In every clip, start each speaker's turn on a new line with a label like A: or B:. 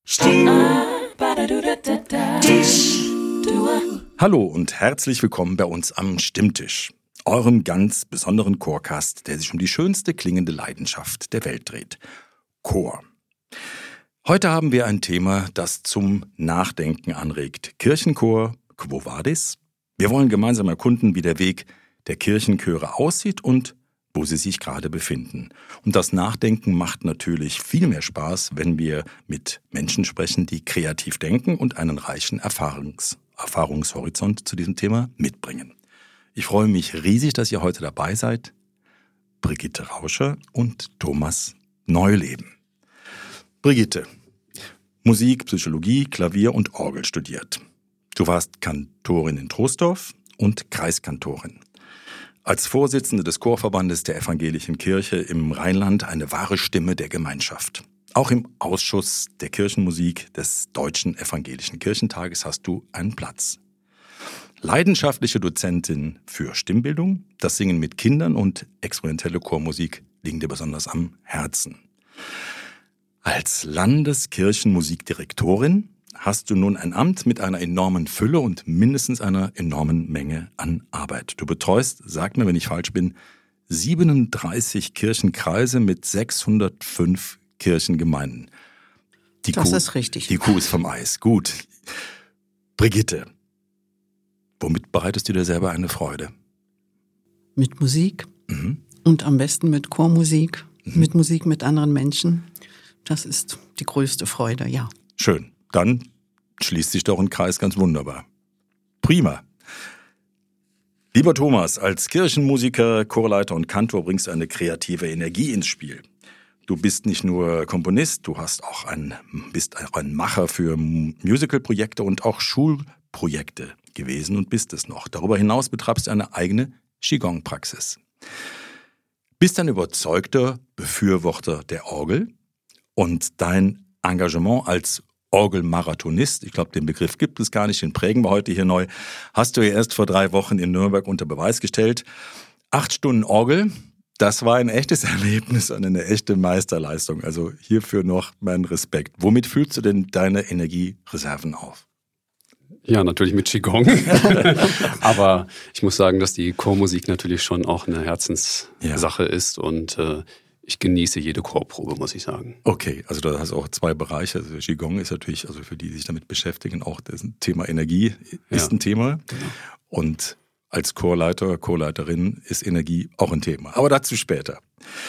A: Hallo und herzlich willkommen bei uns am Stimmtisch, eurem ganz besonderen Chorcast, der sich um die schönste klingende Leidenschaft der Welt dreht: Chor. Heute haben wir ein Thema, das zum Nachdenken anregt. Kirchenchor, Quo Vadis? Wir wollen gemeinsam erkunden, wie der Weg der Kirchenchöre aussieht und wo sie sich gerade befinden. Und das Nachdenken macht natürlich viel mehr Spaß, wenn wir mit Menschen sprechen, die kreativ denken und einen reichen Erfahrungshorizont zu diesem Thema mitbringen. Ich freue mich riesig, dass ihr heute dabei seid. Brigitte Rauscher und Thomas Neuleben. Brigitte, Musik, Psychologie, Klavier und Orgel studiert. Du warst Kantorin in Troisdorf und Kreiskantorin. Als Vorsitzende des Chorverbandes der Evangelischen Kirche im Rheinland eine wahre Stimme der Gemeinschaft. Auch im Ausschuss der Kirchenmusik des Deutschen Evangelischen Kirchentages hast du einen Platz. Leidenschaftliche Dozentin für Stimmbildung, das Singen mit Kindern und experimentelle Chormusik liegen dir besonders am Herzen. Als Landeskirchenmusikdirektorin hast du nun ein Amt mit einer enormen Fülle und mindestens einer enormen Menge an Arbeit. Du betreust, sag mir, wenn ich falsch bin, 37 Kirchenkreise mit 605 Kirchengemeinden.
B: Das ist richtig.
A: Die Kuh ist vom Eis. Gut. Brigitte, womit bereitest du dir selber eine Freude?
B: Mit Musik und am besten mit Chormusik, mit Musik mit anderen Menschen. Das ist die größte Freude, ja.
A: Schön. Dann schließt sich doch ein Kreis ganz wunderbar. Prima. Lieber Thomas, als Kirchenmusiker, Chorleiter und Kantor bringst du eine kreative Energie ins Spiel. Du bist nicht nur Komponist, du bist auch ein Macher für Musicalprojekte und auch Schulprojekte gewesen und bist es noch. Darüber hinaus betreibst du eine eigene Qigong-Praxis. Bist ein überzeugter Befürworter der Orgel und dein Engagement als Orgelmarathonist, ich glaube, den Begriff gibt es gar nicht, den prägen wir heute hier neu, hast du ja erst vor 3 Wochen in Nürnberg unter Beweis gestellt. 8 Stunden Orgel, das war ein echtes Erlebnis und eine echte Meisterleistung. Also hierfür noch mein Respekt. Womit füllst du denn deine Energiereserven auf?
C: Ja, natürlich mit Qigong. Aber ich muss sagen, dass die Chormusik natürlich schon auch eine Herzenssache ist und ich genieße jede Chorprobe, muss ich sagen.
A: Okay, also da hast du auch 2 Bereiche. Also Qigong ist natürlich, also für die, die sich damit beschäftigen, auch das Thema Energie ist ein Thema. Genau. Und als Chorleiter, Chorleiterin ist Energie auch ein Thema. Aber dazu später.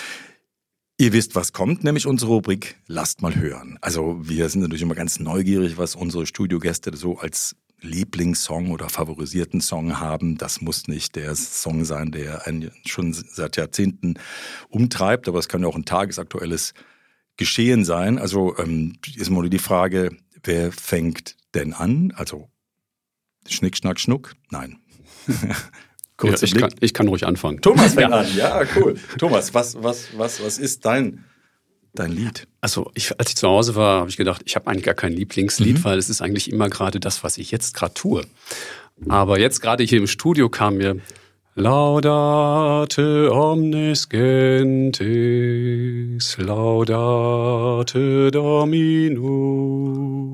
A: Ihr wisst, was kommt, nämlich unsere Rubrik Lasst mal hören. Also wir sind natürlich immer ganz neugierig, was unsere Studiogäste so als Lieblingssong oder favorisierten Song haben. Das muss nicht der Song sein, der einen schon seit Jahrzehnten umtreibt, aber es kann ja auch ein tagesaktuelles Geschehen sein. Also ist mal die Frage, wer fängt denn an? Also Schnick, Schnack, Schnuck? Nein.
C: Ja, ich kann ruhig anfangen.
A: Thomas fängt an, ja, cool. Thomas, was ist dein Lied?
C: Also als ich zu Hause war, habe ich gedacht, ich habe eigentlich gar kein Lieblingslied, weil es ist eigentlich immer gerade das, was ich jetzt gerade tue. Aber jetzt gerade hier im Studio kam mir Laudate omnes gentes, laudate Dominum,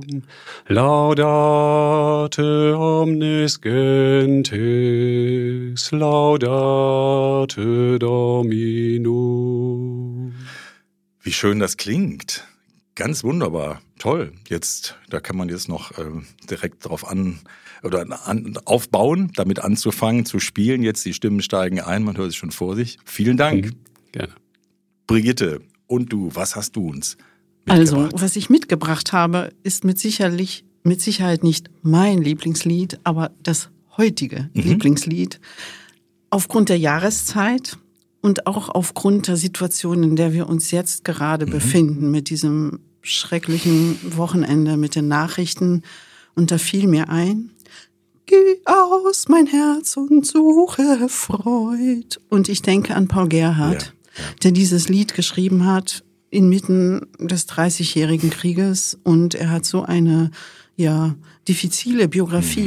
C: laudate omnes gentes, laudate Dominum.
A: Wie schön das klingt. Ganz wunderbar. Toll. Da kann man jetzt noch direkt drauf aufbauen, damit anzufangen zu spielen. Jetzt die Stimmen steigen ein, man hört es schon vor sich. Vielen Dank.
C: Gerne.
A: Brigitte, und du, was hast du uns mitgebracht?
B: Also, was ich mitgebracht habe, ist mit Sicherheit nicht mein Lieblingslied, aber das heutige Lieblingslied. Aufgrund der Jahreszeit und auch aufgrund der Situation, in der wir uns jetzt gerade befinden, mit diesem schrecklichen Wochenende, mit den Nachrichten. Und da fiel mir ein, geh aus mein Herz und suche Freud. Und ich denke an Paul Gerhardt, der dieses Lied geschrieben hat inmitten des 30-jährigen Krieges. Und er hat so eine diffizile Biografie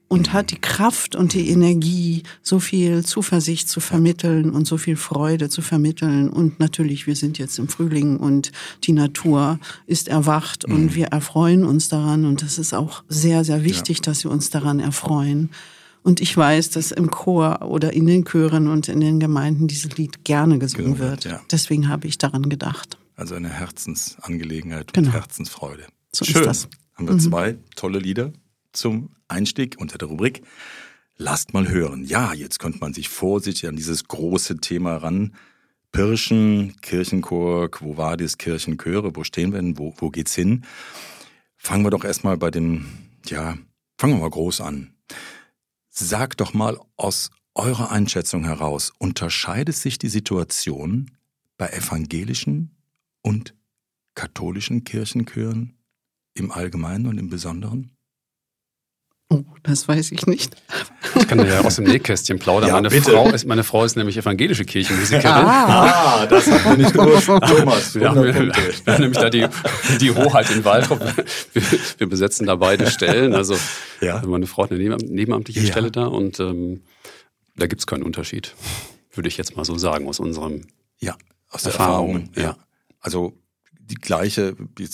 B: und hat die Kraft und die Energie, so viel Zuversicht zu vermitteln und so viel Freude zu vermitteln. Und natürlich, wir sind jetzt im Frühling und die Natur ist erwacht und wir erfreuen uns daran. Und das ist auch sehr, sehr wichtig, dass wir uns daran erfreuen. Und ich weiß, dass im Chor oder in den Chören und in den Gemeinden dieses Lied gerne gesungen wird. Ja. Deswegen habe ich daran gedacht.
A: Also eine Herzensangelegenheit und Herzensfreude.
B: So
A: schön.
B: Ist das.
A: Haben wir 2 tolle Lieder zum Einstieg unter der Rubrik Lasst mal hören. Ja, jetzt könnte man sich vorsichtig an dieses große Thema ranpirschen. Kirchenchor, Quo Vadis, Kirchenchöre, wo stehen wir denn, wo geht's hin? Fangen wir doch erstmal fangen wir mal groß an. Sagt doch mal aus eurer Einschätzung heraus, unterscheidet sich die Situation bei evangelischen und katholischen Kirchenchören im Allgemeinen und im Besonderen?
B: Oh, das weiß ich nicht.
C: Ich kann ja aus dem Nähkästchen plaudern.
A: Ja,
C: meine Frau ist nämlich evangelische Kirchenmusikerin.
A: Das haben wir nicht gewusst. Thomas,
C: wir haben nämlich da die Hoheit in Waldrop. Wir besetzen da beide Stellen. Also meine Frau hat eine nebenamtliche Stelle da und da gibt es keinen Unterschied. Würde ich jetzt mal so sagen, aus unserem
A: aus der Erfahrung. Ja. Also die gleiche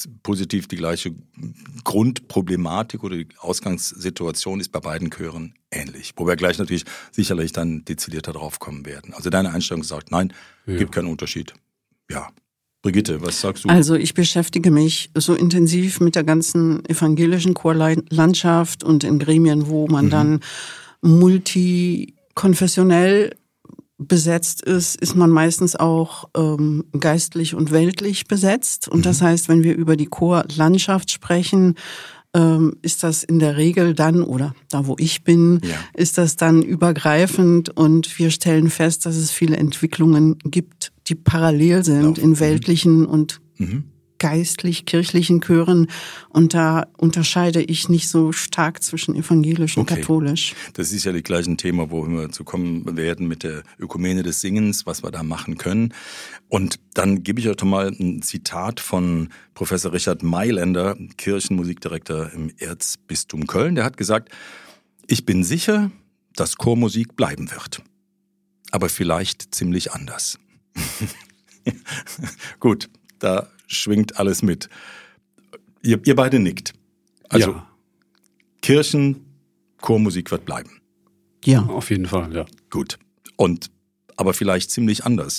A: Grundproblematik oder die Ausgangssituation ist bei beiden Chören ähnlich. Wo wir gleich natürlich sicherlich dann dezidierter drauf kommen werden. Also deine Einstellung sagt, nein, gibt keinen Unterschied. Ja. Brigitte, was sagst du?
B: Also ich beschäftige mich so intensiv mit der ganzen evangelischen Chorlandschaft und in Gremien, wo man dann multikonfessionell besetzt ist man meistens auch geistlich und weltlich besetzt. Und das heißt, wenn wir über die Chorlandschaft sprechen, ist das in der Regel dann, oder da wo ich bin, ist das dann übergreifend und wir stellen fest, dass es viele Entwicklungen gibt, die parallel sind in weltlichen und geistlich-kirchlichen Chören. Und da unterscheide ich nicht so stark zwischen evangelisch und katholisch.
A: Das ist ja das gleiche Thema, wo wir zu kommen werden mit der Ökumene des Singens, was wir da machen können. Und dann gebe ich euch doch mal ein Zitat von Professor Richard Mailänder, Kirchenmusikdirektor im Erzbistum Köln. Der hat gesagt, ich bin sicher, dass Chormusik bleiben wird. Aber vielleicht ziemlich anders. Gut, da schwingt alles mit. Ihr beide nickt. Also Chormusik wird bleiben.
C: Ja, auf jeden Fall, ja.
A: Gut. Aber vielleicht ziemlich anders.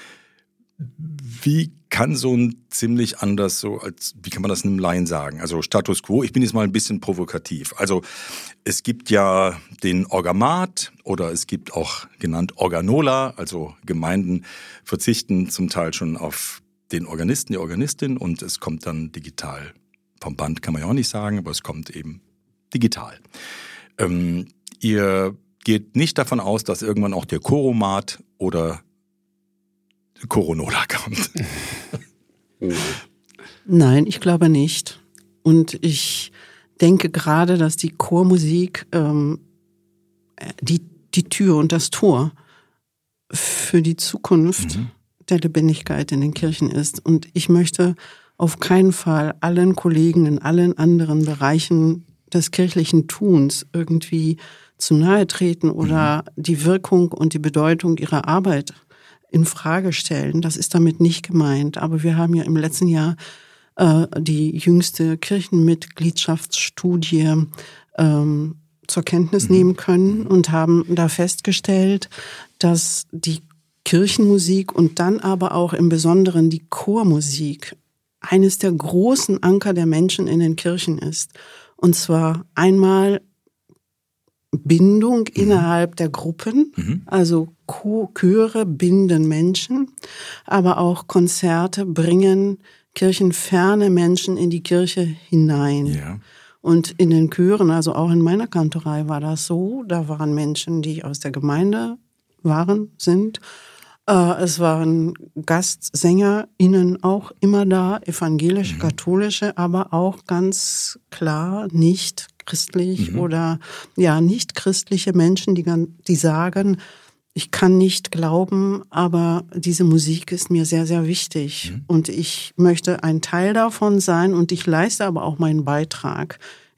A: Wie kann so ein ziemlich anders wie kann man das einem Laien sagen? Also Status Quo, ich bin jetzt mal ein bisschen provokativ. Also es gibt ja den Orgamat oder es gibt auch genannt Organola, also Gemeinden verzichten zum Teil schon auf den Organisten, die Organistin und es kommt dann digital. Vom Band kann man ja auch nicht sagen, aber es kommt eben digital. Ihr geht nicht davon aus, dass irgendwann auch der Choromat oder Coronola kommt.
B: Nein, ich glaube nicht. Und ich denke gerade, dass die Chormusik die Tür und das Tor für die Zukunft der Lebendigkeit in den Kirchen ist. Und ich möchte auf keinen Fall allen Kollegen in allen anderen Bereichen des kirchlichen Tuns irgendwie zu nahe treten oder die Wirkung und die Bedeutung ihrer Arbeit in Frage stellen. Das ist damit nicht gemeint. Aber wir haben ja im letzten Jahr die jüngste Kirchenmitgliedschaftsstudie zur Kenntnis nehmen können und haben da festgestellt, dass die Kirchenmusik und dann aber auch im Besonderen die Chormusik eines der großen Anker der Menschen in den Kirchen ist. Und zwar einmal Bindung innerhalb der Gruppen, also Chöre binden Menschen, aber auch Konzerte bringen kirchenferne Menschen in die Kirche hinein. Ja. Und in den Chören, also auch in meiner Kantorei war das so, da waren Menschen, die aus der Gemeinde sind. Es waren GastsängerInnen auch immer da, evangelische, katholische, aber auch ganz klar nicht christlich oder nicht christliche Menschen, die sagen, ich kann nicht glauben, aber diese Musik ist mir sehr, sehr wichtig und ich möchte ein Teil davon sein und ich leiste aber auch meinen Beitrag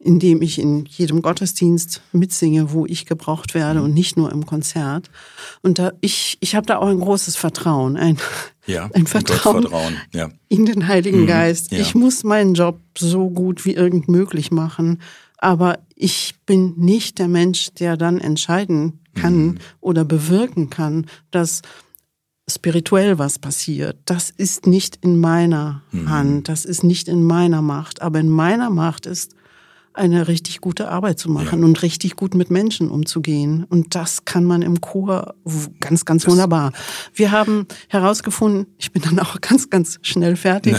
B: indem ich in jedem Gottesdienst mitsinge, wo ich gebraucht werde und nicht nur im Konzert. Und ich habe da auch ein großes Vertrauen, ein Vertrauen in den Heiligen Geist. Ja. Ich muss meinen Job so gut wie irgend möglich machen, aber ich bin nicht der Mensch, der dann entscheiden kann oder bewirken kann, dass spirituell was passiert. Das ist nicht in meiner Hand, das ist nicht in meiner Macht, aber in meiner Macht ist, eine richtig gute Arbeit zu machen und richtig gut mit Menschen umzugehen. Und das kann man im Chor ganz, ganz wunderbar. Wir haben herausgefunden, ich bin dann auch ganz, ganz schnell fertig,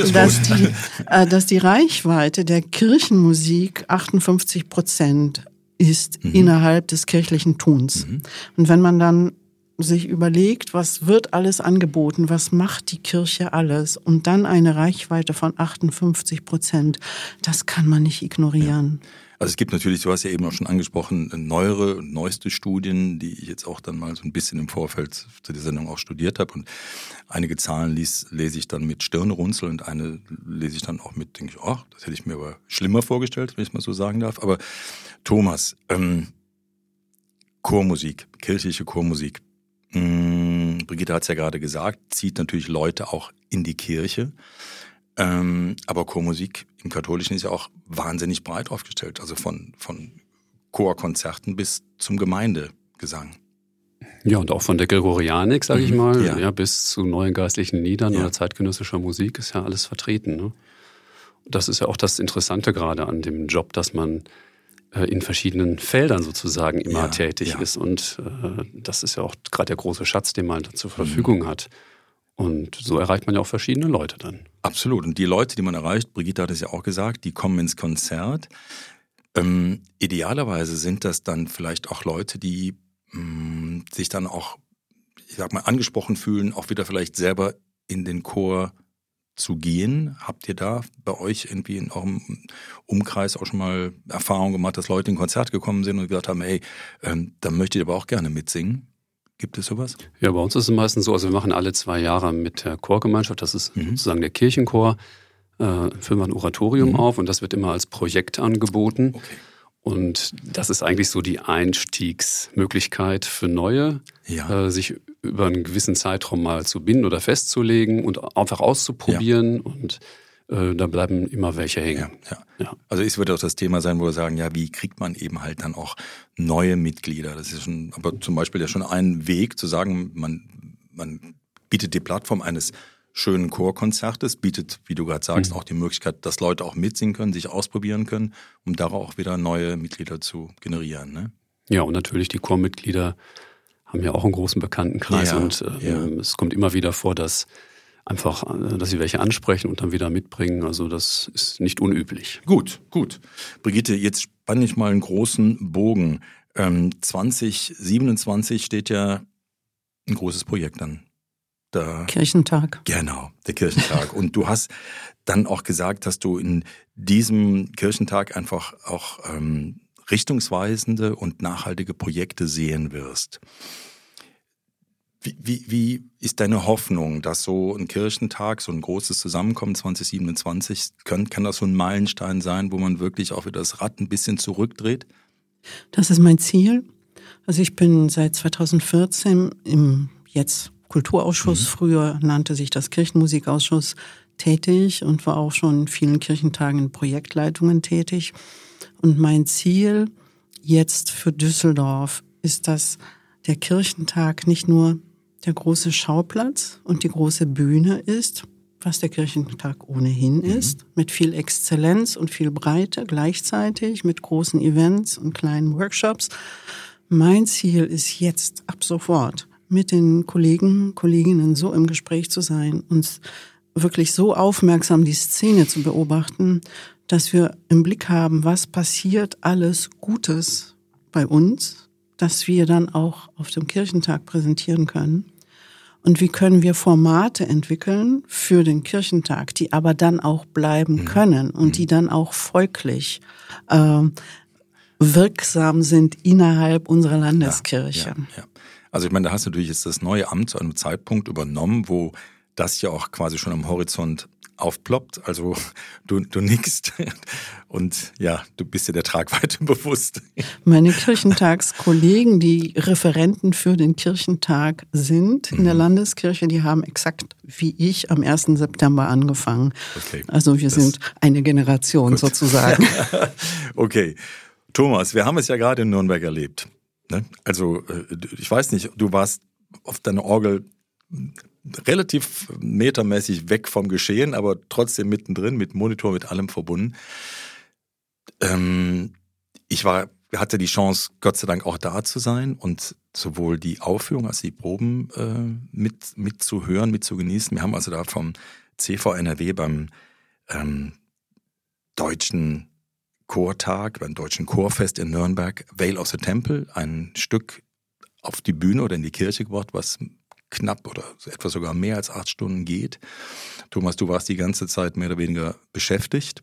B: dass die Reichweite der Kirchenmusik 58% ist innerhalb des kirchlichen Tuns. Und wenn man dann sich überlegt, was wird alles angeboten, was macht die Kirche alles und dann eine Reichweite von 58%, das kann man nicht ignorieren.
A: Ja. Also es gibt natürlich, du hast ja eben auch schon angesprochen, neuere und neueste Studien, die ich jetzt auch dann mal so ein bisschen im Vorfeld zu der Sendung auch studiert habe und einige Zahlen lese ich dann mit Stirnrunzeln und eine lese ich dann auch mit, denke ich, das hätte ich mir aber schlimmer vorgestellt, wenn ich mal so sagen darf. Aber Thomas, Chormusik, kirchliche Chormusik, Brigitte hat es ja gerade gesagt, zieht natürlich Leute auch in die Kirche. Aber Chormusik im Katholischen ist ja auch wahnsinnig breit aufgestellt. Also von Chorkonzerten bis zum Gemeindegesang.
C: Ja, und auch von der Gregorianik, sage ich mal, bis zu neuen geistlichen Liedern oder zeitgenössischer Musik ist ja alles vertreten. Ne? Das ist ja auch das Interessante gerade an dem Job, dass man in verschiedenen Feldern sozusagen immer tätig ist. Und das ist ja auch gerade der große Schatz, den man da zur Verfügung hat. Und so erreicht man ja auch verschiedene Leute dann.
A: Absolut. Und die Leute, die man erreicht, Brigitte hat es ja auch gesagt, die kommen ins Konzert. Idealerweise sind das dann vielleicht auch Leute, die sich dann auch, ich sag mal, angesprochen fühlen, auch wieder vielleicht selber in den Chor zu gehen. Habt ihr da bei euch irgendwie in eurem Umkreis auch schon mal Erfahrung gemacht, dass Leute in ein Konzert gekommen sind und gesagt haben, hey, da möchte ich aber auch gerne mitsingen? Gibt es sowas?
C: Ja, bei uns ist es meistens so, also wir machen alle 2 Jahre mit der Chorgemeinschaft, das ist sozusagen der Kirchenchor, führen wir ein Oratorium auf und das wird immer als Projekt angeboten.
A: Okay.
C: Und das ist eigentlich so die Einstiegsmöglichkeit für Neue, sich über einen gewissen Zeitraum mal zu binden oder festzulegen und einfach auszuprobieren und da bleiben immer welche hängen.
A: Ja. Also es wird auch das Thema sein, wo wir sagen, wie kriegt man eben halt dann auch neue Mitglieder? Das ist schon, aber zum Beispiel ja schon ein Weg zu sagen, man bietet die Plattform eines schönen Chorkonzertes, bietet, wie du gerade sagst, auch die Möglichkeit, dass Leute auch mitsingen können, sich ausprobieren können, um darauf auch wieder neue Mitglieder zu generieren. Ne?
C: Ja, und natürlich die Chormitglieder haben ja auch einen großen Bekanntenkreis und es kommt immer wieder vor, dass sie welche ansprechen und dann wieder mitbringen. Also das ist nicht unüblich.
A: Gut. Brigitte, jetzt spanne ich mal einen großen Bogen. 2027 steht ja ein großes Projekt an.
B: Kirchentag.
A: Genau, der Kirchentag. Und du hast dann auch gesagt, dass du in diesem Kirchentag einfach auch richtungsweisende und nachhaltige Projekte sehen wirst. Wie ist deine Hoffnung, dass so ein Kirchentag, so ein großes Zusammenkommen 2027, kann das so ein Meilenstein sein, wo man wirklich auch wieder das Rad ein bisschen zurückdreht?
B: Das ist mein Ziel. Also ich bin seit 2014 im jetzt Kulturausschuss, früher nannte sich das Kirchenmusikausschuss, tätig und war auch schon in vielen Kirchentagen in Projektleitungen tätig. Und mein Ziel jetzt für Düsseldorf ist, dass der Kirchentag nicht nur der große Schauplatz und die große Bühne ist, was der Kirchentag ohnehin ist, mit viel Exzellenz und viel Breite gleichzeitig, mit großen Events und kleinen Workshops. Mein Ziel ist jetzt ab sofort mit den Kolleginnen so im Gespräch zu sein, uns wirklich so aufmerksam die Szene zu beobachten, dass wir im Blick haben, was passiert alles Gutes bei uns, dass wir dann auch auf dem Kirchentag präsentieren können. Und wie können wir Formate entwickeln für den Kirchentag, die aber dann auch bleiben können und die dann auch folglich wirksam sind innerhalb unserer Landeskirche.
A: Ja. Also ich meine, da hast du natürlich jetzt das neue Amt zu einem Zeitpunkt übernommen, wo das ja auch quasi schon am Horizont aufploppt. Also du nickst Und ja, du bist dir der Tragweite bewusst.
B: Meine Kirchentagskollegen, die Referenten für den Kirchentag sind in der Landeskirche, die haben exakt wie ich am 1. September angefangen. Okay. Also wir sind eine Generation gut. Sozusagen.
A: Okay. Thomas, wir haben es ja gerade in Nürnberg erlebt. Ne? Also ich weiß nicht, du warst auf deiner Orgel relativ metermäßig weg vom Geschehen, aber trotzdem mittendrin, mit Monitor, mit allem verbunden. Ich hatte die Chance, Gott sei Dank auch da zu sein und sowohl die Aufführung als die Proben mitzuhören, mitzugenießen. Wir haben also da vom CV NRW beim Deutschen Chortag, beim Deutschen Chorfest in Nürnberg, Veil of the Temple, ein Stück auf die Bühne oder in die Kirche gebracht, was knapp oder etwas sogar mehr als 8 Stunden geht. Thomas, du warst die ganze Zeit mehr oder weniger beschäftigt.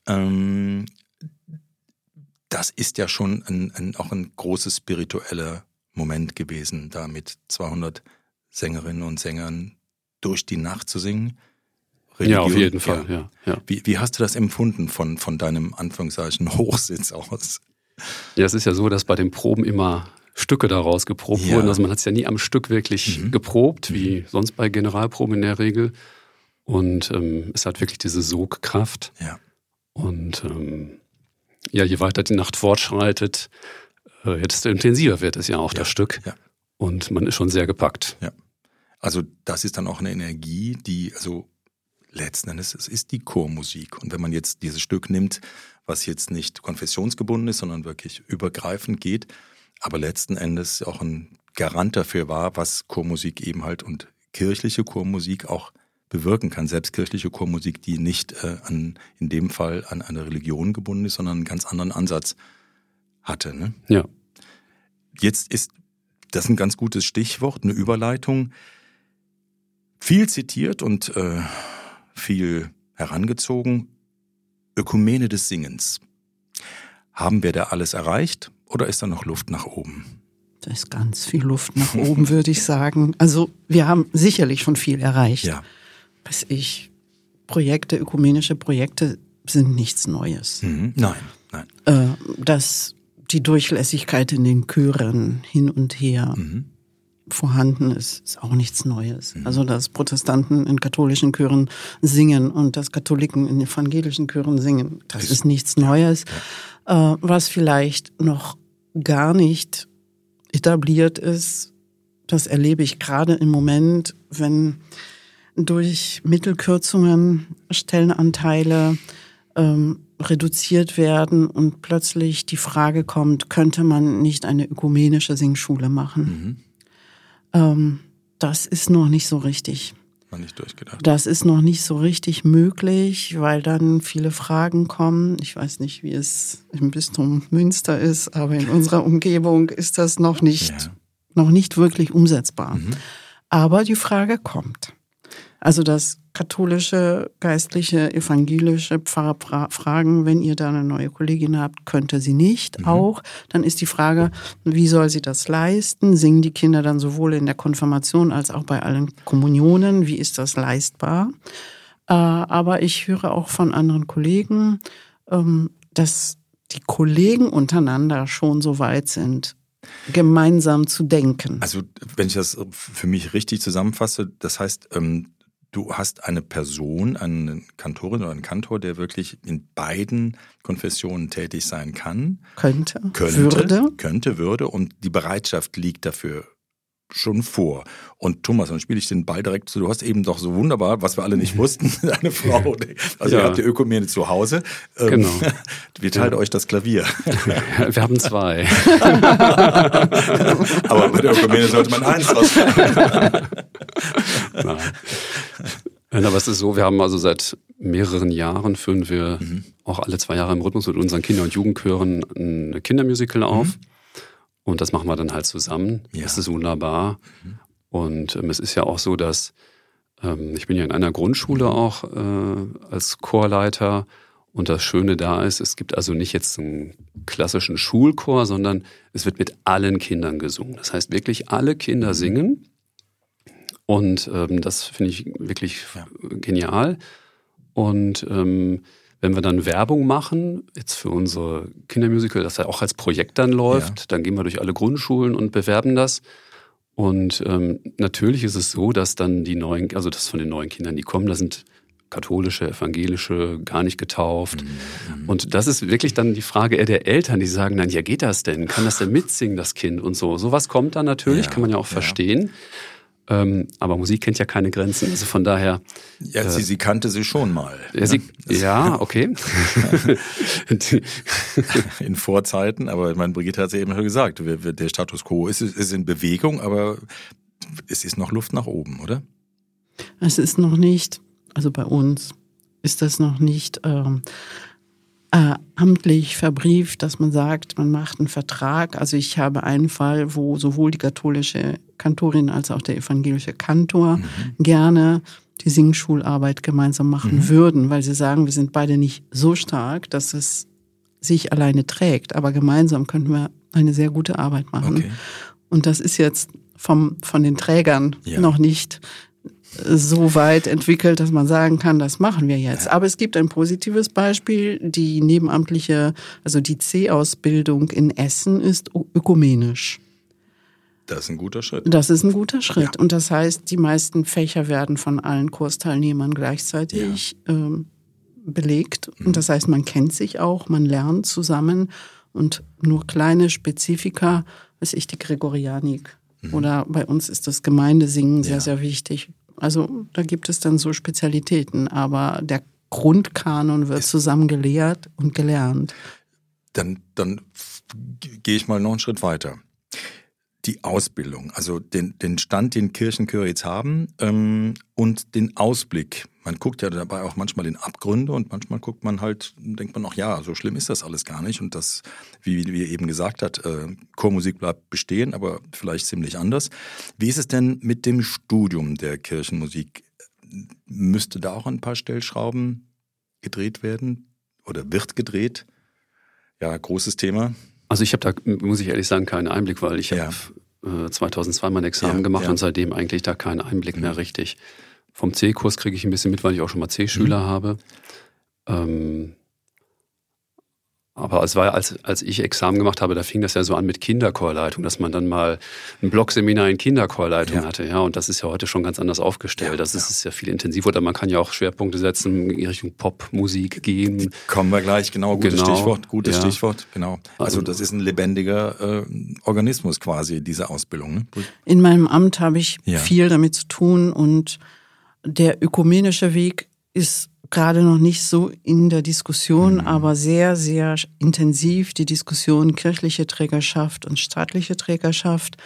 A: Das ist ja schon auch ein großes spiritueller Moment gewesen, da mit 200 Sängerinnen und Sängern durch die Nacht zu singen.
C: Religion, ja, auf jeden Fall. Ja.
A: Wie hast du das empfunden von deinem Anführungszeichen Hochsitz aus?
C: Ja, es ist ja so, dass bei den Proben immer Stücke daraus geprobt wurden. Also man hat es ja nie am Stück wirklich geprobt, wie sonst bei Generalproben in der Regel. Und es hat wirklich diese Sogkraft.
A: Ja.
C: Und je weiter die Nacht fortschreitet, desto intensiver wird es ja auch, das Stück.
A: Ja.
C: Und man ist schon sehr gepackt.
A: Ja. Also das ist dann auch eine Energie, die, also letzten Endes, es ist die Chormusik. Und wenn man jetzt dieses Stück nimmt, was jetzt nicht konfessionsgebunden ist, sondern wirklich übergreifend geht, aber letzten Endes auch ein Garant dafür war, was Chormusik eben halt und kirchliche Chormusik auch bewirken kann. Selbst kirchliche Chormusik, die nicht in dem Fall an eine Religion gebunden ist, sondern einen ganz anderen Ansatz hatte. Ne?
C: Ja.
A: Jetzt ist das ein ganz gutes Stichwort, eine Überleitung. Viel zitiert und viel herangezogen. Ökumene des Singens. Haben wir da alles erreicht oder ist da noch Luft nach oben?
B: Da ist ganz viel Luft nach oben, würde ich sagen. Also wir haben sicherlich schon viel erreicht.
A: Ja.
B: Ökumenische Projekte sind nichts Neues.
A: Nein.
B: Dass die Durchlässigkeit in den Chören hin und her vorhanden ist auch nichts Neues. Also dass Protestanten in katholischen Chören singen und dass Katholiken in evangelischen Chören singen, das ist nichts Neues. Ja. Was vielleicht noch gar nicht etabliert ist, das erlebe ich gerade im Moment, wenn durch Mittelkürzungen Stellenanteile reduziert werden und plötzlich die Frage kommt, könnte man nicht eine ökumenische Singschule machen? Das ist noch nicht so richtig.
A: Nicht durchgedacht.
B: Das ist noch nicht so richtig möglich, weil dann viele Fragen kommen. Ich weiß nicht, wie es im Bistum Münster ist, aber in unserer Umgebung ist das noch nicht wirklich umsetzbar. Aber die Frage kommt. Also dass katholische, geistliche, evangelische Pfarrer fragen, wenn ihr da eine neue Kollegin habt, könnte sie nicht auch. Dann ist die Frage, wie soll sie das leisten? Singen die Kinder dann sowohl in der Konfirmation als auch bei allen Kommunionen? Wie ist das leistbar? Aber ich höre auch von anderen Kollegen, dass die Kollegen untereinander schon so weit sind, gemeinsam zu denken.
A: Also wenn ich das für mich richtig zusammenfasse, das heißt, du hast eine Person, eine Kantorin oder einen Kantor, der wirklich in beiden Konfessionen tätig sein kann.
B: Könnte,
A: würde und die Bereitschaft liegt dafür schon vor. Und Thomas, dann spiele ich den Ball direkt zu. Du hast eben doch so wunderbar, was wir alle nicht wussten, eine Frau. Also ihr habt die Ökumene zu Hause.
C: Genau.
A: Wie teilt euch das Klavier?
C: Wir haben 2.
A: Aber bei der Ökumene sollte man 1 auswählen.
C: Nein, aber es ist so, wir haben also seit mehreren Jahren führen wir auch alle 2 Jahre im Rhythmus mit unseren Kinder- und Jugendchören ein Kindermusical auf. Und das machen wir dann halt zusammen. Ja. Das ist wunderbar. Und es ist ja auch so, dass ich bin ja in einer Grundschule auch als Chorleiter. Und das Schöne da ist, es gibt also nicht jetzt einen klassischen Schulchor, sondern es wird mit allen Kindern gesungen. Das heißt wirklich, alle Kinder singen. Und das finde ich wirklich genial. Und wenn Wenn wir dann Werbung machen, jetzt für unsere Kindermusical, das ja auch als Projekt dann läuft, dann gehen wir durch alle Grundschulen und bewerben das. Und natürlich ist es so, dass dann dass von den neuen Kindern, die kommen, da sind katholische, evangelische, gar nicht getauft. Und das ist wirklich dann die Frage eher der Eltern, die sagen dann, ja, geht das denn? Kann das denn mitsingen, das Kind und so? Sowas kommt dann natürlich, kann man ja auch verstehen. Aber Musik kennt ja keine Grenzen, also von daher...
A: Ja, sie kannte sie schon mal.
C: Ja, okay.
A: In Vorzeiten, aber ich meine, Brigitte hat es ja eben schon gesagt, der Status quo ist in Bewegung, aber es ist noch Luft nach oben, oder?
B: Es ist noch nicht, also bei uns ist das noch nicht amtlich verbrieft, dass man sagt, man macht einen Vertrag. Also ich habe einen Fall, wo sowohl die katholische Kantorin als auch der evangelische Kantor gerne die Singschularbeit gemeinsam machen würden, weil sie sagen, wir sind beide nicht so stark, dass es sich alleine trägt, aber gemeinsam könnten wir eine sehr gute Arbeit machen. Okay. Und das ist jetzt von den Trägern noch nicht so weit entwickelt, dass man sagen kann, das machen wir jetzt. Aber es gibt ein positives Beispiel. Die nebenamtliche, also die C-Ausbildung in Essen ist ökumenisch.
A: Das ist ein guter Schritt.
B: Das ist ein guter Schritt. Ja. Und das heißt, die meisten Fächer werden von allen Kursteilnehmern gleichzeitig belegt. Und das heißt, man kennt sich auch, man lernt zusammen. Und nur kleine Spezifika, die Gregorianik. Oder bei uns ist das Gemeindesingen sehr, sehr wichtig. Also da gibt es dann so Spezialitäten, aber der Grundkanon wird zusammen gelehrt und gelernt.
A: Dann gehe ich mal noch einen Schritt weiter. Die Ausbildung, also den Stand, den Kirchenchöre jetzt haben und den Ausblick. Man guckt ja dabei auch manchmal in Abgründe und manchmal denkt man auch, ja, so schlimm ist das alles gar nicht. Und das, wie eben gesagt hat, Chormusik bleibt bestehen, aber vielleicht ziemlich anders. Wie ist es denn mit dem Studium der Kirchenmusik? Müsste da auch ein paar Stellschrauben gedreht werden oder wird gedreht? Ja, großes Thema.
C: Also ich habe da, muss ich ehrlich sagen, keinen Einblick, weil ich habe 2002 mein Examen gemacht und seitdem eigentlich da keinen Einblick mehr richtig. Vom C-Kurs kriege ich ein bisschen mit, weil ich auch schon mal C-Schüler habe. Aber es war als ich Examen gemacht habe, da fing das ja so an mit Kinderchorleitung, dass man dann mal ein Blockseminar in Kinderchorleitung hatte. Ja, und das ist ja heute schon ganz anders aufgestellt. Das ist ja viel intensiver. Oder man kann ja auch Schwerpunkte setzen, in Richtung Popmusik gehen.
A: Kommen wir gleich, gutes Stichwort, genau. Also das ist ein lebendiger Organismus quasi, diese Ausbildung. Ne?
B: In meinem Amt habe ich viel damit zu tun und der ökumenische Weg ist gerade noch nicht so in der Diskussion, aber sehr, sehr intensiv die Diskussion kirchliche Trägerschaft und staatliche Trägerschaft.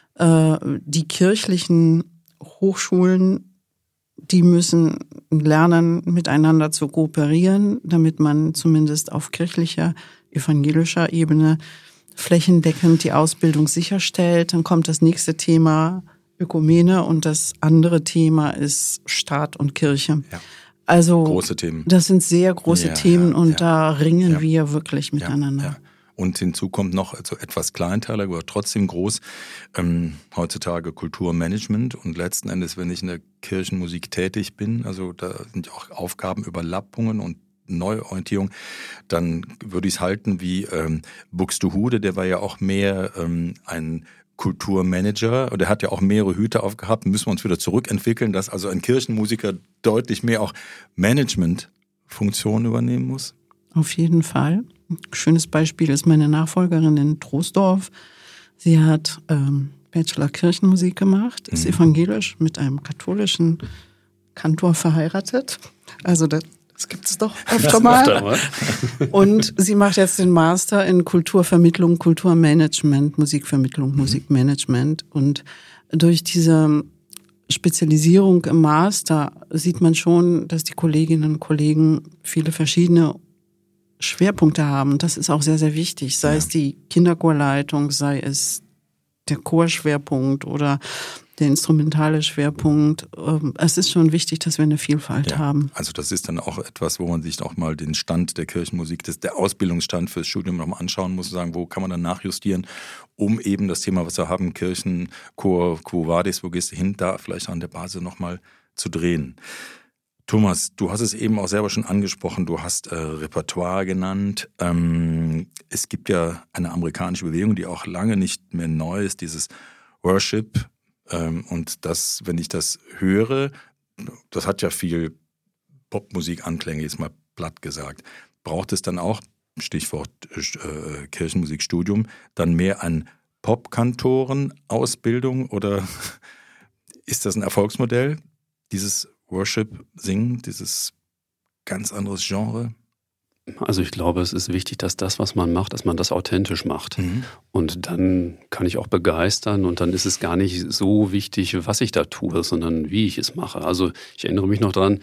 B: Die kirchlichen Hochschulen, die müssen lernen, miteinander zu kooperieren, damit man zumindest auf kirchlicher, evangelischer Ebene flächendeckend die Ausbildung sicherstellt. Dann kommt das nächste Thema Ökumene und das andere Thema ist Staat und Kirche. Ja. Also
A: große Themen.
B: Das sind sehr große Themen und da ringen wir wirklich miteinander.
A: Ja. Und hinzu kommt noch also etwas kleinteiliger, aber trotzdem groß, heutzutage Kulturmanagement und letzten Endes, wenn ich in der Kirchenmusik tätig bin, also da sind ja auch Aufgabenüberlappungen und Neuorientierung, dann würde ich es halten wie Buxtehude, der war ja auch mehr ein Kulturmanager, oder hat ja auch mehrere Hüte aufgehabt, müssen wir uns wieder zurückentwickeln, dass also ein Kirchenmusiker deutlich mehr auch Managementfunktionen übernehmen muss?
B: Auf jeden Fall. Ein schönes Beispiel ist meine Nachfolgerin in Troisdorf. Sie hat Bachelor Kirchenmusik gemacht, ist evangelisch, mit einem katholischen Kantor verheiratet. Also das gibt es doch öfter mal. Und sie macht jetzt den Master in Kulturvermittlung, Kulturmanagement, Musikvermittlung, Musikmanagement. Und durch diese Spezialisierung im Master sieht man schon, dass die Kolleginnen und Kollegen viele verschiedene Schwerpunkte haben. Das ist auch sehr, sehr wichtig. Sei es die Kinderchorleitung, sei es der Chorschwerpunkt oder der instrumentale Schwerpunkt. Es ist schon wichtig, dass wir eine Vielfalt haben.
A: Also das ist dann auch etwas, wo man sich auch mal den Stand der Kirchenmusik, der Ausbildungsstand fürs Studium nochmal anschauen muss, sagen, wo kann man dann nachjustieren, um eben das Thema, was wir haben, Kirchenchor, Quo Vadis, wo gehst du hin, da vielleicht an der Basis nochmal zu drehen. Thomas, du hast es eben auch selber schon angesprochen, du hast Repertoire genannt. Es gibt ja eine amerikanische Bewegung, die auch lange nicht mehr neu ist, dieses Worship. Und das, wenn ich das höre, das hat ja viel Popmusik-Anklänge, jetzt mal platt gesagt. Braucht es dann auch, Stichwort Kirchenmusikstudium, dann mehr an Popkantoren-Ausbildung oder ist das ein Erfolgsmodell, dieses Worship-Singen, dieses ganz anderes Genre?
C: Also ich glaube, es ist wichtig, dass das, was man macht, dass man das authentisch macht. Und dann kann ich auch begeistern und dann ist es gar nicht so wichtig, was ich da tue, sondern wie ich es mache. Also ich erinnere mich noch dran,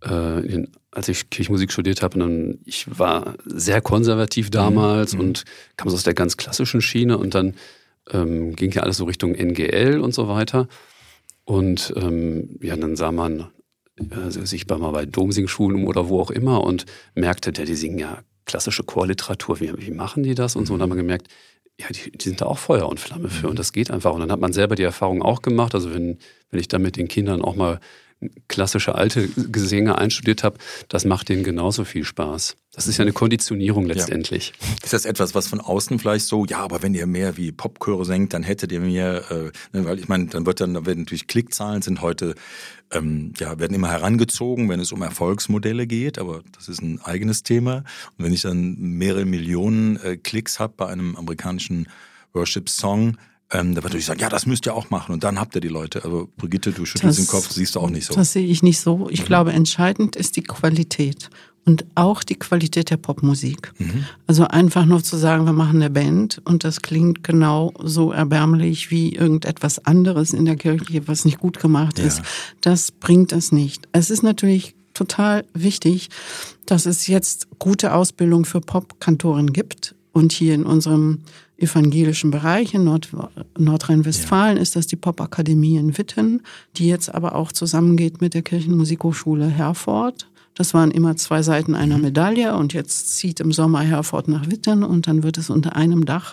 C: als ich Kirchenmusik studiert habe, ich war sehr konservativ damals und kam aus der ganz klassischen Schiene und dann ging ja alles so Richtung NGL und so weiter. Und dann sah man sich mal bei Domsingschulen oder wo auch immer und merkte, die singen ja klassische Chorliteratur, wie machen die das? Und so, und dann hat man gemerkt, ja, die sind da auch Feuer und Flamme für und das geht einfach. Und dann hat man selber die Erfahrung auch gemacht, also wenn ich da mit den Kindern auch mal klassische alte Gesänge einstudiert habe, das macht denen genauso viel Spaß. Das ist ja eine Konditionierung letztendlich.
A: Ja. Ist das etwas, was von außen vielleicht so, ja, aber wenn ihr mehr wie Popchöre singt, dann hättet ihr mehr, weil ich meine, dann werden natürlich Klickzahlen sind heute, werden immer herangezogen, wenn es um Erfolgsmodelle geht, aber das ist ein eigenes Thema. Und wenn ich dann mehrere Millionen Klicks habe bei einem amerikanischen Worship-Song, da wird natürlich sagen, ja, das müsst ihr auch machen und dann habt ihr die Leute. Aber Brigitte, du schüttelst den Kopf, siehst du auch nicht so.
B: Das sehe ich nicht so. Ich glaube, entscheidend ist die Qualität und auch die Qualität der Popmusik. Also einfach nur zu sagen, wir machen eine Band und das klingt genau so erbärmlich wie irgendetwas anderes in der Kirche, was nicht gut gemacht ist, das bringt es nicht. Es ist natürlich total wichtig, dass es jetzt gute Ausbildung für Popkantoren gibt und hier in unserem evangelischen Bereich in Nordrhein-Westfalen ist das die Popakademie in Witten, die jetzt aber auch zusammengeht mit der Kirchenmusikhochschule Herford. Das waren immer zwei Seiten einer Medaille und jetzt zieht im Sommer Herford nach Witten und dann wird es unter einem Dach,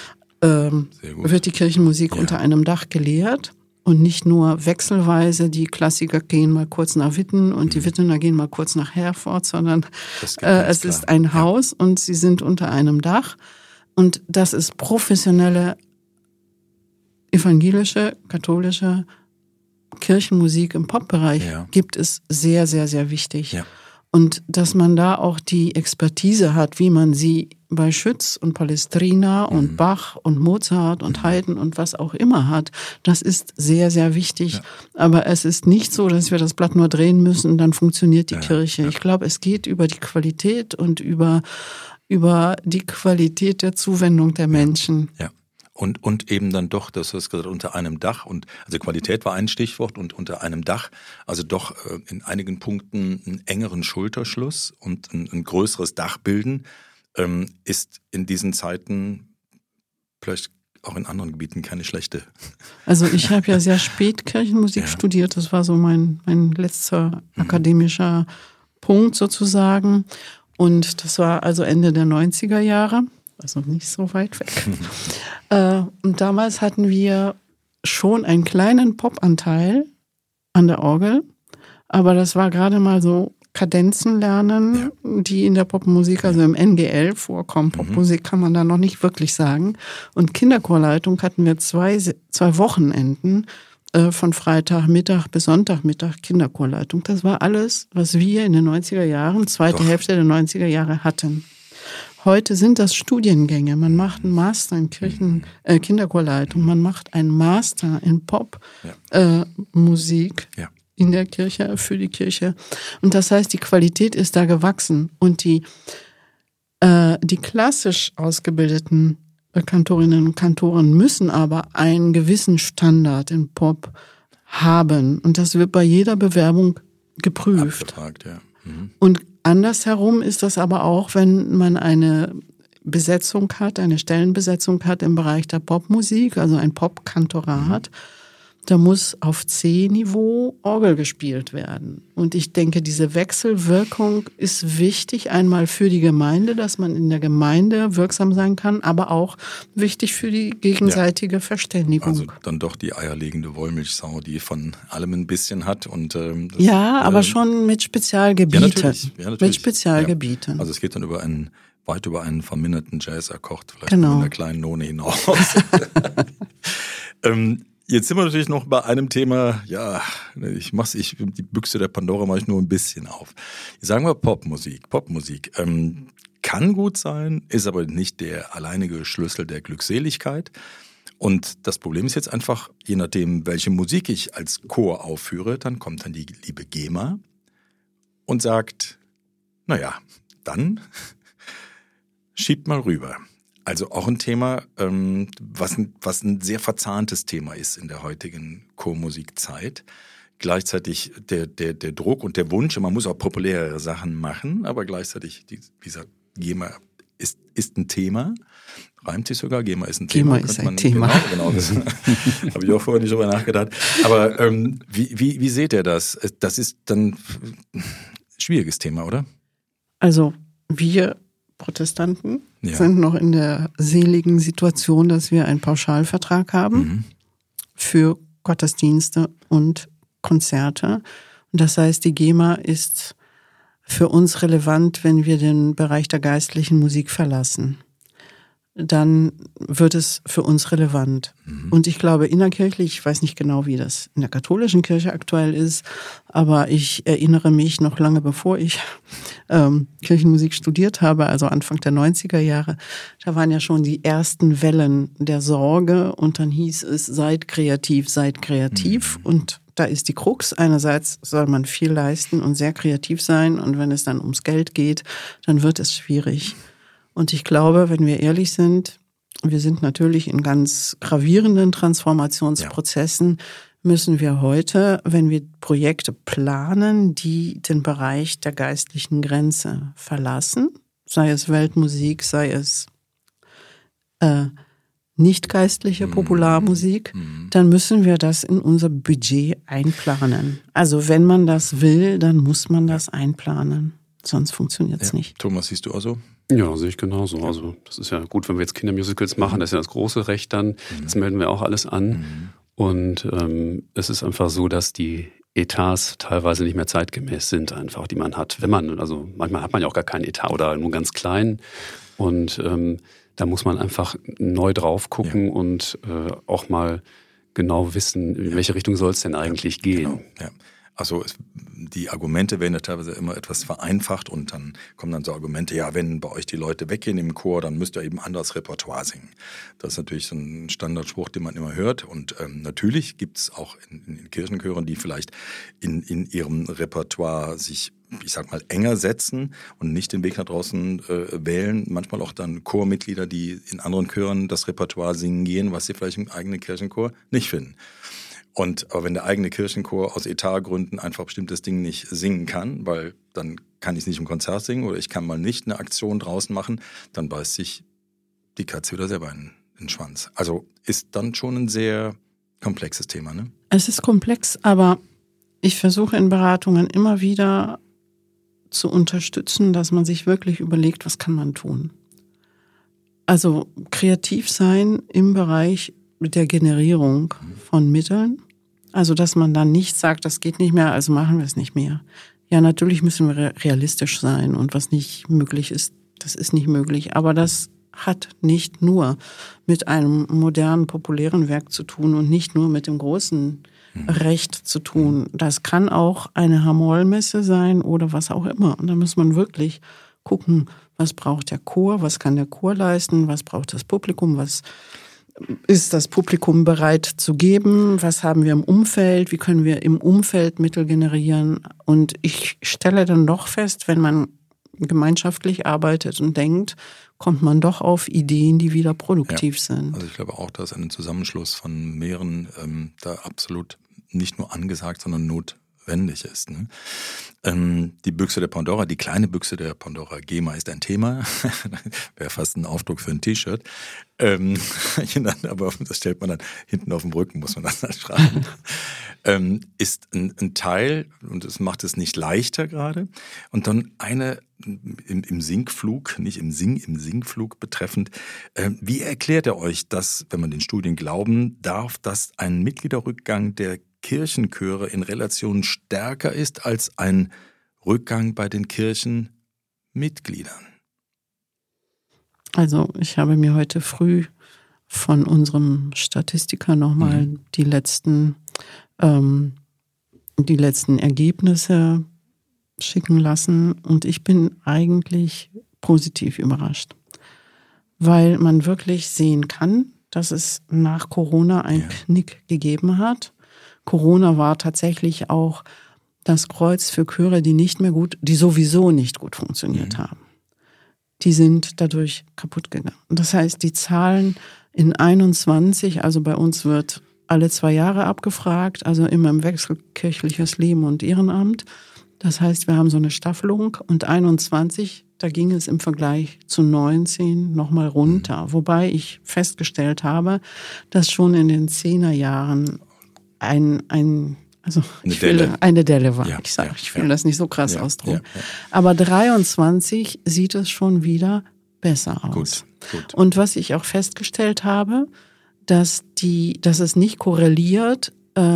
B: wird die Kirchenmusik unter einem Dach gelehrt. Und nicht nur wechselweise, die Klassiker gehen mal kurz nach Witten und die Wittener gehen mal kurz nach Herford, sondern es ist ein Haus und sie sind unter einem Dach. Und das ist professionelle evangelische, katholische Kirchenmusik im Popbereich gibt es sehr, sehr, sehr wichtig. Ja. Und dass man da auch die Expertise hat, wie man sie bei Schütz und Palestrina und Bach und Mozart und Haydn und was auch immer hat, das ist sehr, sehr wichtig. Ja. Aber es ist nicht so, dass wir das Blatt nur drehen müssen, dann funktioniert die Kirche. Ja. Ich glaube, es geht über die Qualität und über die Qualität der Zuwendung der Menschen.
A: Ja. Und eben dann doch, das hast du gesagt, unter einem Dach und also Qualität war ein Stichwort und unter einem Dach, also doch in einigen Punkten einen engeren Schulterschluss und ein größeres Dach bilden, ist in diesen Zeiten vielleicht auch in anderen Gebieten keine schlechte.
B: Also ich habe ja sehr spät Kirchenmusik studiert, das war so mein letzter akademischer Punkt sozusagen und das war also Ende der 90er Jahre. Also nicht so weit weg. Und damals hatten wir schon einen kleinen Popanteil an der Orgel, aber das war gerade mal so Kadenzen lernen, die in der Popmusik, also im NGL vorkommen. Popmusik kann man da noch nicht wirklich sagen. Und Kinderchorleitung hatten wir zwei Wochenenden von Freitagmittag bis Sonntagmittag Kinderchorleitung. Das war alles, was wir in den 90er Jahren, zweite Hälfte der 90er Jahre hatten. Heute sind das Studiengänge. Man macht einen Master in Kinderchorleitung, man macht einen Master in Popmusik in der Kirche, für die Kirche. Und das heißt, die Qualität ist da gewachsen. Und die klassisch ausgebildeten Kantorinnen und Kantoren müssen aber einen gewissen Standard in Pop haben. Und das wird bei jeder Bewerbung geprüft.
A: Abgefragt,
B: Und andersherum ist das aber auch, wenn man eine Besetzung hat, eine Stellenbesetzung hat im Bereich der Popmusik, also ein Popkantorat, da muss auf C-Niveau Orgel gespielt werden. Und ich denke, diese Wechselwirkung ist wichtig, einmal für die Gemeinde, dass man in der Gemeinde wirksam sein kann, aber auch wichtig für die gegenseitige Verständigung.
A: Also dann doch die eierlegende Wollmilchsau, die von allem ein bisschen hat. Und,
B: aber schon mit Spezialgebieten.
A: Ja, natürlich.
B: Mit Spezialgebieten.
A: Ja. Also es geht dann weit über einen verminderten Jazz-Akkord, vielleicht
B: genau.
A: in der kleinen None hinaus. Jetzt sind wir natürlich noch bei einem Thema, die Büchse der Pandora mache ich nur ein bisschen auf. Sagen wir Popmusik. Kann gut sein, ist aber nicht der alleinige Schlüssel der Glückseligkeit. Und das Problem ist jetzt einfach, je nachdem, welche Musik ich als Chor aufführe, dann kommt dann die liebe GEMA und sagt, naja, dann schiebt mal rüber. Also auch ein Thema, was ein sehr verzahntes Thema ist in der heutigen Chormusikzeit. Gleichzeitig der Druck und der Wunsch, man muss auch populärere Sachen machen, aber gleichzeitig, wie gesagt, GEMA ist ein Thema. Reimt sich sogar, GEMA ist ein Thema.
B: GEMA ist ein Thema.
A: Genau, das habe ich auch vorher nicht drüber nachgedacht. Aber wie seht ihr das? Das ist dann ein schwieriges Thema, oder?
B: Also wir Protestanten sind noch in der seligen Situation, dass wir einen Pauschalvertrag haben für Gottesdienste und Konzerte. Und das heißt, die GEMA ist für uns relevant, wenn wir den Bereich der geistlichen Musik verlassen. Dann wird es für uns relevant. Und ich glaube, innerkirchlich, ich weiß nicht genau, wie das in der katholischen Kirche aktuell ist, aber ich erinnere mich noch lange bevor ich Kirchenmusik studiert habe, also Anfang der 90er Jahre, da waren ja schon die ersten Wellen der Sorge und dann hieß es, seid kreativ. Und da ist die Krux. Einerseits soll man viel leisten und sehr kreativ sein und wenn es dann ums Geld geht, dann wird es schwierig. Und ich glaube, wenn wir ehrlich sind, wir sind natürlich in ganz gravierenden Transformationsprozessen, müssen wir heute, wenn wir Projekte planen, die den Bereich der geistlichen Grenze verlassen, sei es Weltmusik, sei es nicht geistliche Popularmusik, dann müssen wir das in unser Budget einplanen. Also wenn man das will, dann muss man das einplanen. Sonst funktioniert es nicht.
A: Thomas, siehst du auch so?
C: Ja, sehe ich genauso. Also das ist ja gut, wenn wir jetzt Kindermusicals machen, das ist ja das große Recht dann. Das melden wir auch alles an. Und es ist einfach so, dass die Etats teilweise nicht mehr zeitgemäß sind, einfach, die man hat. Manchmal hat man ja auch gar keinen Etat oder nur ganz klein. Und da muss man einfach neu drauf gucken und auch mal genau wissen, in welche Richtung soll es denn eigentlich gehen.
A: Genau. Ja. Also die Argumente werden ja teilweise immer etwas vereinfacht und dann kommen dann so Argumente, ja, wenn bei euch die Leute weggehen im Chor, dann müsst ihr eben anderes Repertoire singen. Das ist natürlich so ein Standardspruch, den man immer hört und natürlich gibt es auch in Kirchenchören, die vielleicht in ihrem Repertoire sich, ich sag mal, enger setzen und nicht den Weg nach draußen wählen. Manchmal auch dann Chormitglieder, die in anderen Chören das Repertoire singen gehen, was sie vielleicht im eigenen Kirchenchor nicht finden. Aber wenn der eigene Kirchenchor aus Etatgründen einfach bestimmtes Ding nicht singen kann, weil dann kann ich es nicht im Konzert singen oder ich kann mal nicht eine Aktion draußen machen, dann beißt sich die Katze wieder selber in den Schwanz. Also ist dann schon ein sehr komplexes Thema, ne?
B: Es ist komplex, aber ich versuche in Beratungen immer wieder zu unterstützen, dass man sich wirklich überlegt, was kann man tun. Also kreativ sein im Bereich der Generierung von Mitteln. Also, dass man dann nicht sagt, das geht nicht mehr, also machen wir es nicht mehr. Ja, natürlich müssen wir realistisch sein und was nicht möglich ist, das ist nicht möglich. Aber das hat nicht nur mit einem modernen, populären Werk zu tun und nicht nur mit dem großen Recht zu tun. Das kann auch eine H-Moll-Messe sein oder was auch immer. Und da muss man wirklich gucken, was braucht der Chor, was kann der Chor leisten, was braucht das Publikum, was ist das Publikum bereit zu geben? Was haben wir im Umfeld? Wie können wir im Umfeld Mittel generieren? Und ich stelle dann doch fest, wenn man gemeinschaftlich arbeitet und denkt, kommt man doch auf Ideen, die wieder produktiv sind.
A: Also ich glaube auch, dass ein Zusammenschluss von mehreren da absolut nicht nur angesagt, sondern notwendig notwendig ist. Ne? Die Büchse der Pandora, die kleine Büchse der Pandora, GEMA ist ein Thema. Wäre fast ein Aufdruck für ein T-Shirt. Aber das stellt man dann hinten auf dem Rücken, muss man das dann schreiben. Ist ein Teil, und das macht es nicht leichter gerade. Und dann eine im Sinkflug, nicht im Sinkflug betreffend. Wie erklärt er euch das, wenn man den Studien glauben darf, dass ein Mitgliederrückgang der Kirchenchöre in Relation stärker ist als ein Rückgang bei den Kirchenmitgliedern?
B: Also ich habe mir heute früh von unserem Statistiker nochmal die letzten Ergebnisse schicken lassen und ich bin eigentlich positiv überrascht, weil man wirklich sehen kann, dass es nach Corona einen Knick gegeben hat. Corona war tatsächlich auch das Kreuz für Chöre, die sowieso nicht gut funktioniert haben. Die sind dadurch kaputt gegangen. Das heißt, die Zahlen in 21, also bei uns wird alle 2 Jahre abgefragt, also immer im Wechsel kirchliches Leben und Ehrenamt. Das heißt, wir haben so eine Staffelung und 21, da ging es im Vergleich zu 19 nochmal runter. Wobei ich festgestellt habe, dass schon in den 10er Jahren eine Delle war.
A: Ja,
B: ich will das nicht so krass ausdrücken. Ja. Aber 23 sieht es schon wieder besser aus. Gut. Und was ich auch festgestellt habe, dass es nicht korreliert,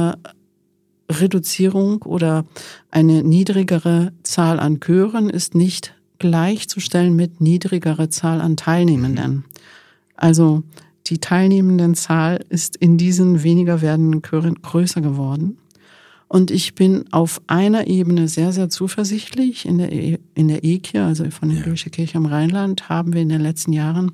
B: Reduzierung oder eine niedrigere Zahl an Chören ist nicht gleichzustellen mit niedrigerer Zahl an Teilnehmenden. Also die Teilnehmendenzahl ist in diesen weniger werdenden Chören größer geworden. Und ich bin auf einer Ebene sehr, sehr zuversichtlich. In der EKIR, also von der Evangelische Kirche im Rheinland, haben wir in den letzten Jahren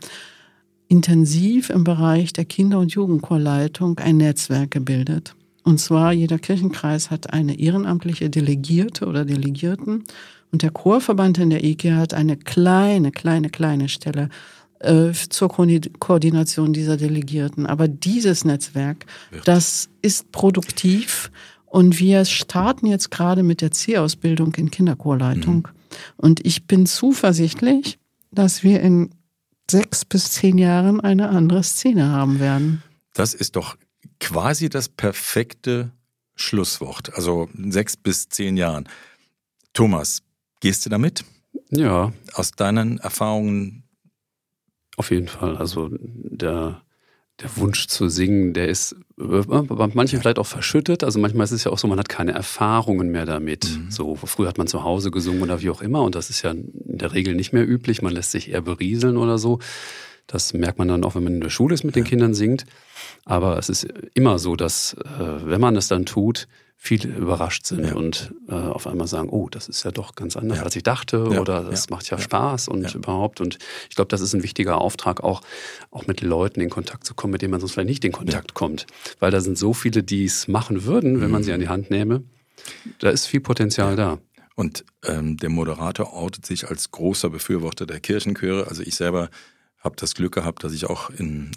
B: intensiv im Bereich der Kinder- und Jugendchorleitung ein Netzwerk gebildet. Und zwar jeder Kirchenkreis hat eine ehrenamtliche Delegierte oder Delegierten und der Chorverband in der EKIR hat eine kleine Stelle zur Koordination dieser Delegierten. Aber dieses Netzwerk, das ist produktiv und wir starten jetzt gerade mit der C-Ausbildung in Kinderchorleitung. Und ich bin zuversichtlich, dass wir in 6 bis 10 Jahren eine andere Szene haben werden.
A: Das ist doch quasi das perfekte Schlusswort. Also 6 bis 10 Jahren. Thomas, gehst du damit?
C: Ja.
A: Aus deinen Erfahrungen?
C: Auf jeden Fall. Also der Wunsch zu singen, der ist bei manchen vielleicht auch verschüttet. Also manchmal ist es ja auch so, man hat keine Erfahrungen mehr damit. So, früher hat man zu Hause gesungen oder wie auch immer und das ist ja in der Regel nicht mehr üblich. Man lässt sich eher berieseln oder so. Das merkt man dann auch, wenn man in der Schule ist, mit den Kindern singt. Aber es ist immer so, dass, wenn man es dann tut, viele überrascht sind und auf einmal sagen, oh, das ist ja doch ganz anders, als ich dachte oder das macht ja Spaß und überhaupt. Und ich glaube, das ist ein wichtiger Auftrag, auch mit Leuten in Kontakt zu kommen, mit denen man sonst vielleicht nicht in Kontakt kommt. Weil da sind so viele, die es machen würden, wenn man sie an die Hand nehme. Da ist viel Potenzial da.
A: Und der Moderator outet sich als großer Befürworter der Kirchenchöre. Also ich selber habe das Glück gehabt, dass ich auch in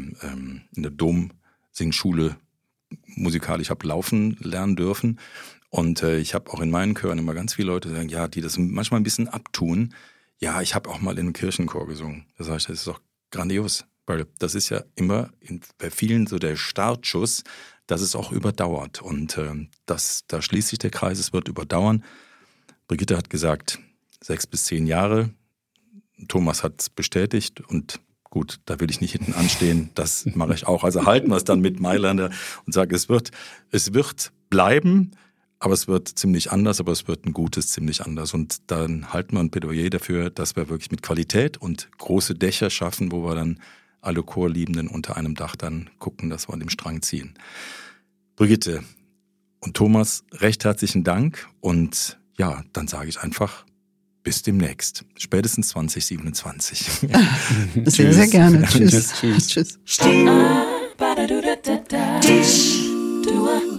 A: der Dom-Singschule musikalisch habe laufen lernen dürfen. Und ich habe auch in meinen Chören immer ganz viele Leute sagen, ja, die das manchmal ein bisschen abtun. Ja, ich habe auch mal in einem Kirchenchor gesungen. Das heißt, das ist doch grandios, weil das ist ja immer bei vielen so der Startschuss, dass es auch überdauert. Und da schließt sich der Kreis, es wird überdauern. Brigitte hat gesagt, 6 bis 10 Jahre. Thomas hat es bestätigt und gut, da will ich nicht hinten anstehen, das mache ich auch. Also halten wir es dann mit Mailänder und sagen, es wird bleiben, aber es wird ziemlich anders, aber es wird ein gutes ziemlich anders. Und dann halten wir ein Plädoyer dafür, dass wir wirklich mit Qualität und große Dächer schaffen, wo wir dann alle Chorliebenden unter einem Dach dann gucken, dass wir an dem Strang ziehen. Brigitte und Thomas, recht herzlichen Dank und ja, dann sage ich einfach, bis demnächst. Spätestens 2027.
B: Sehr, sehr gerne. Tschüss.
A: Tschüss.
B: Tschüss.